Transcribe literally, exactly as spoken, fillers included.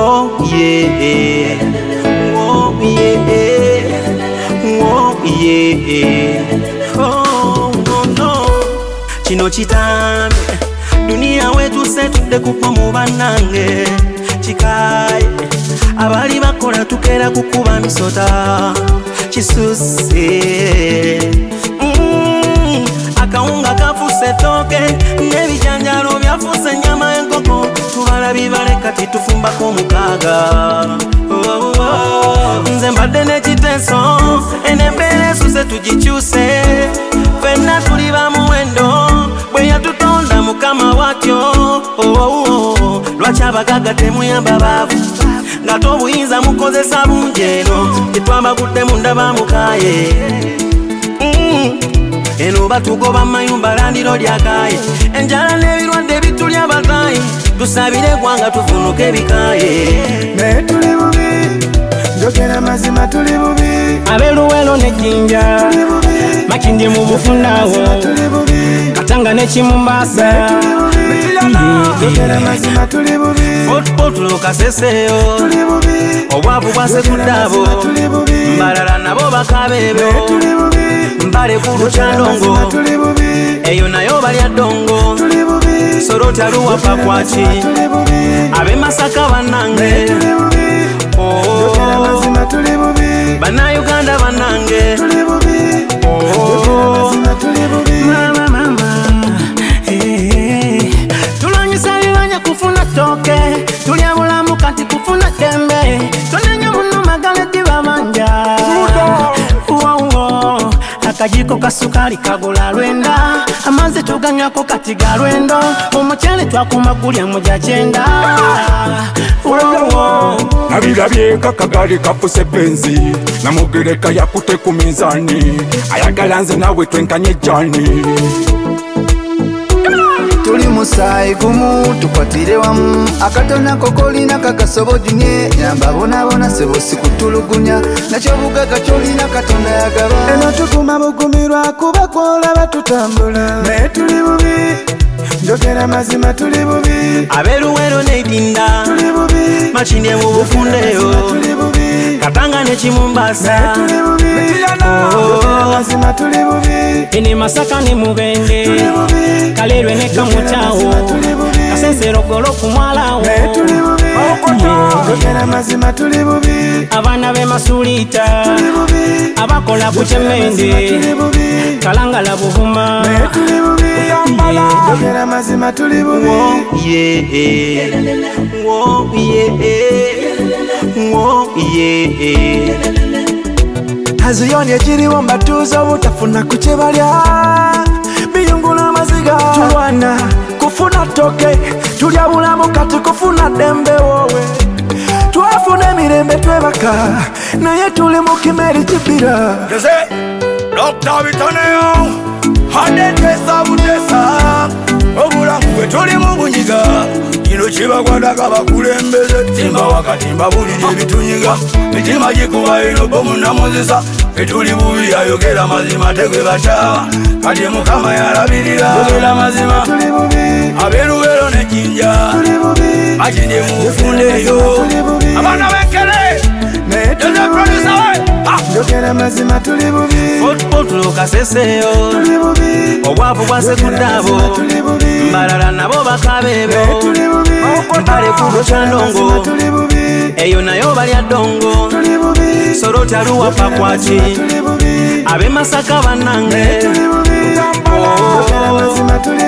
Whoa, yeah. Whoa, yeah. Whoa, yeah. Oh, no, no. Chino chitambe dunia wetu setudde kupa mu bannange chikaye abali bakola tukera kukuba misota chisuse mm, akaunga kafuse toke nebijanjalo byafuse nyama enkoko tubala bibale kati tufumbako mukaga oh, oh. Nze mbadde n'ekiteeso enembere suse tugikyuse fenna tuli ba muwendo bwe yatutonda mukama watyo oh, oh, oh. Lwaki abagaga temuyamba baavu nga tobuyinza mukozesa bunjeno tetwabagudde munda bamukaye mm. Eno batugoba mayumba landiro lyakaye enjala n'ebirwadde bitulya bakaye tusabire gwanga tufunuke ebikaye naye tuli bubi njogera mazima tuli bubi abeluwelo n'ejjinja makindi mu bufundawo katanga n'ekimumbasa njogera mazima tuli bubi football kaseseyo tuli bubi obwavu bwasekuddaabo mbalala nabo bakabeebyo mbale ku lukyandongo eyo nayo balya ddongo sorota luwapa kwaki abe Masaka bannange bannayuganda bannange mama mama tulonyesa bibanya kufuna toke tulya bulamu kati kufuna tembe tonenya muno magale dibamanja uwo akajiko kasukali kagula lwenda amazi tuganyako kati ga lwendo omukyale twakumagulya muja kyenda nabirabye kakagali kafuse benzi namugereka yakute ku minzani ayagala nze nawe twenkanye jani tuli musayi gumu tukwatire wamu akatona kokolina kakasobojunye yamba bonabona sebosi kutulugunya nakyo bugaga kyolina katonda yagaba eno tuguma bugumirwa kuba kwolaba tutambula naye tuli bubi njogera mazima tuli bubi abeluwero n'edinda tuli bubi makindye mu bufundeyo tuli bubi katanga n'ekimumbasa tuli bubi njogera mazima tuli bubi ene Masaka ne mubende kalerwe ne kamutawo kasensero golo kumwalawo tuli bubi njogera mazima tuli bubi abana be Masulita abakola ku Kyemmende kalangala buvuma njogera mazima tuli bubi Whoa, yeah. Whoa, yeah. Whoa, yeah. haziyoni ekiriwo mbatuuza obutafuna ku kye balya biyungula amaziga tulwana kufuna toke tulya bulamu kati kufuna dembe wowe twafuna emirembe twebaka naye tuli mu kimeri kibira Dokta Bitoneyo hadetesa butesa obulamu bwe tuli mu bunyiga kino kibakwataka bakulembeze timba wakatimba bulira ebitunyiga mitima gikuba ino bomu namuzisa etuli bubi ayogera mazima tegwe batawa kati mukama yalabirira yogera mazima abeluwero n'ejjinja akindi mu bufundeyo abaana b'enkere ene producer we njogera mazima tuli bubi football kaseseyo obwavu bwasekuddaabo mbalala nabo bakabeebyo mbale ku lukyandongo eyo nayo balya ddongo sorota luwapa kwaki abe Masaka bannange njogera mazima tuli